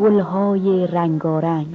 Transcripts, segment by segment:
گلهای رنگارنگ.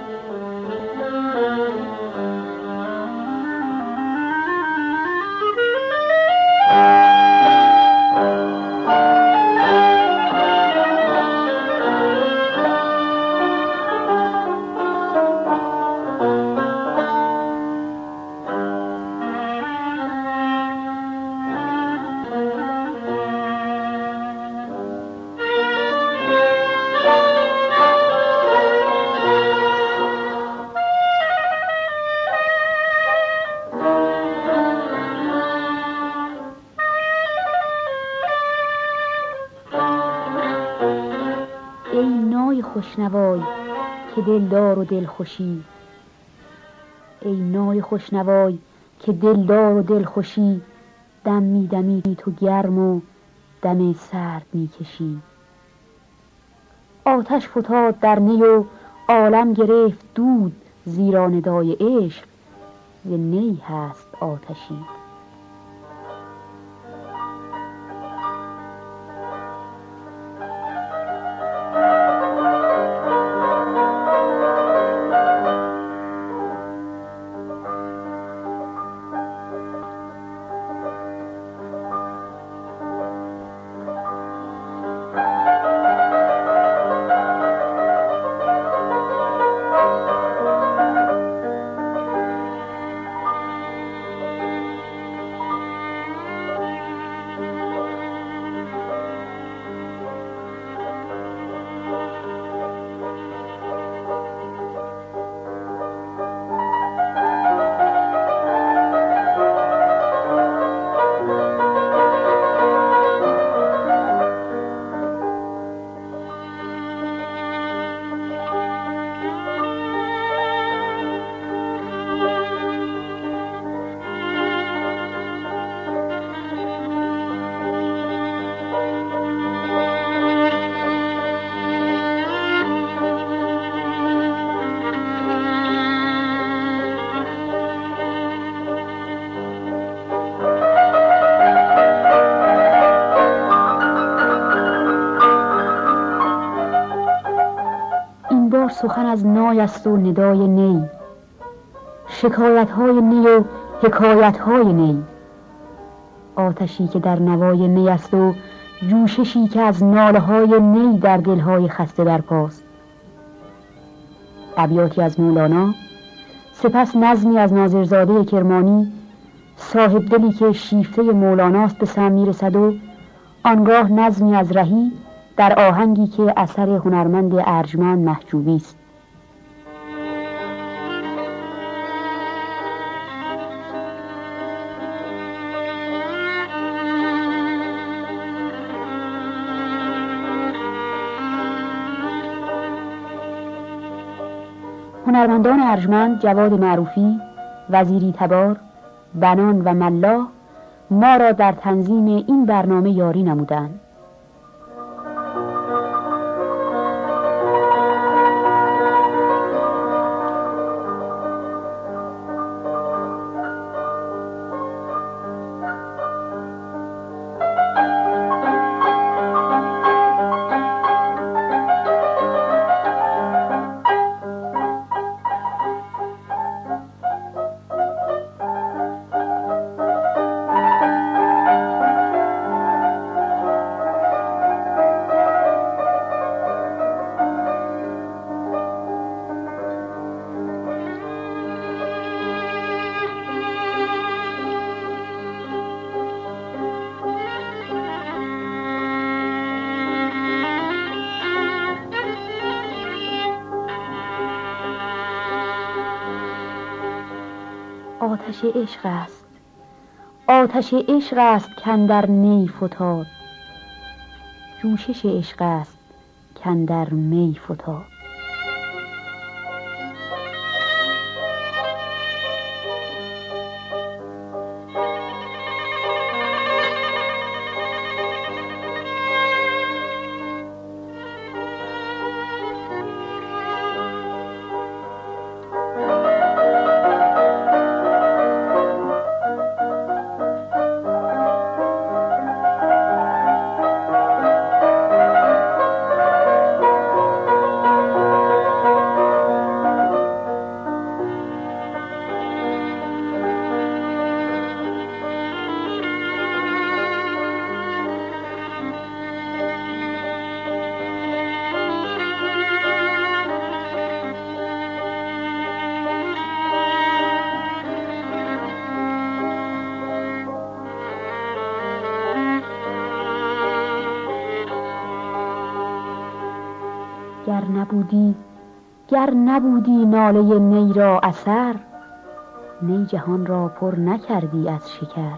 خوشنوای که دلدار و دلخوشی، ای نای خوشنوای که دلدار و دلخوشی، دم میدمی تو گرم و دم سرد میکشی. آتش فتاد در نی و عالم گرفت دود، زیرا ندای عشق ز نی هست آتشی. سخن از نای است و ندای نی، شکایت های نی و حکایت های نی. آتشی که در نوای نی است و جوششی که از ناله های نی در دلهای خسته برپاست. ابیاتی از مولانا، سپس نظمی از ناظرزاده کرمانی، صاحب دلی که شیفته مولاناست به سم میرسد و آنگاه نظمی از رهی در آهنگی که اثر هنرمند ارجمند محجوبی است. هنرمندان ارجمند جواد معروفی، وزیری تبار، بنان و ملا ما را در تنظیم این برنامه یاری نمودند. آتش عشق است، آتش عشق است کاندر نی فتاد، جوشش عشق است کاندر می فتاد. گر نبودی ناله نی را اثر، نی جهان را پر نکردی از شکر.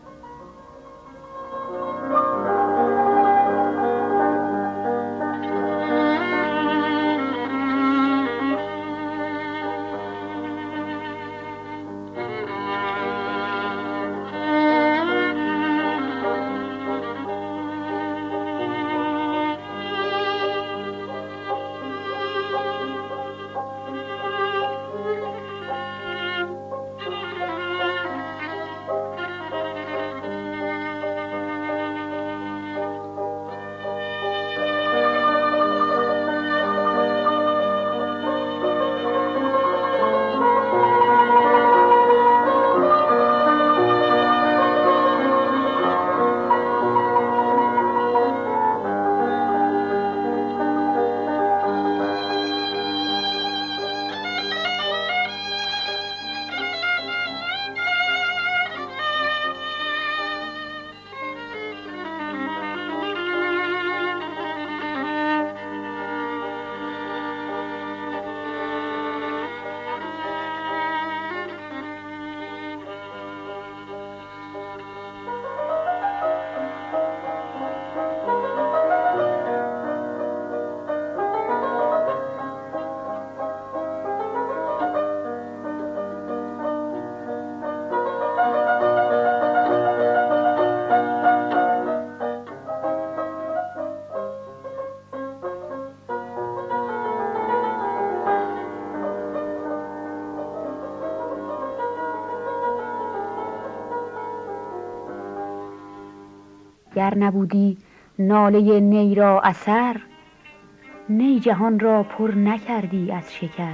گر نبودی ناله نی را اثر، نی جهان را پر نکردی از شکر.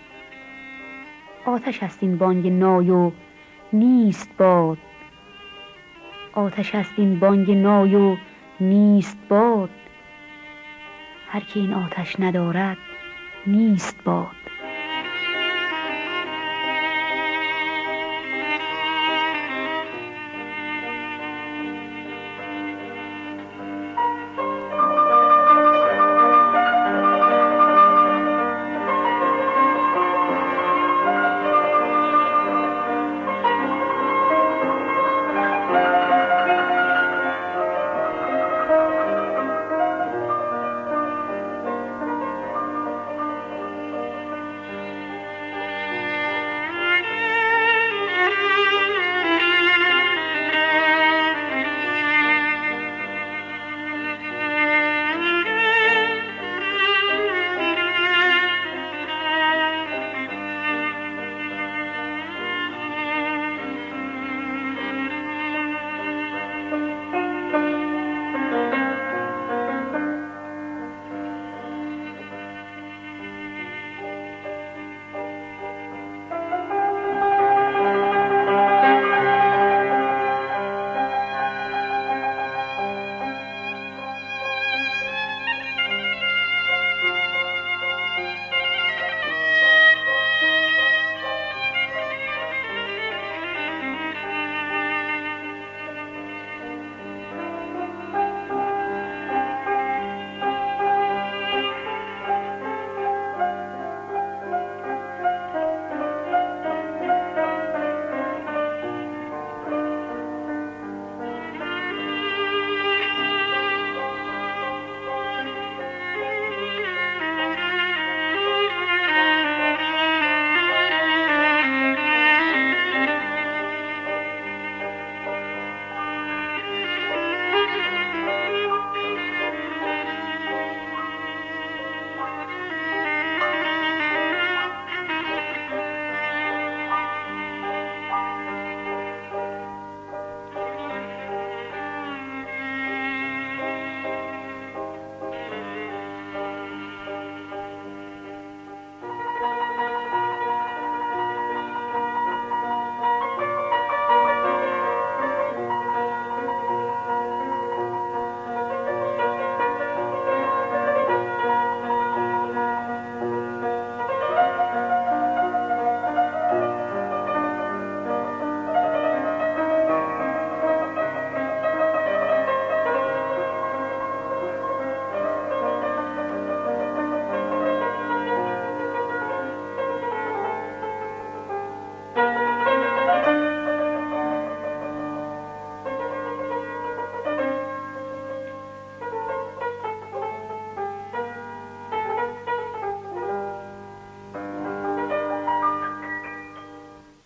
آتش است این بانگ نای و نیست باد، آتش است این بانگ نای و نیست باد. هر که این آتش ندارد نیست باد.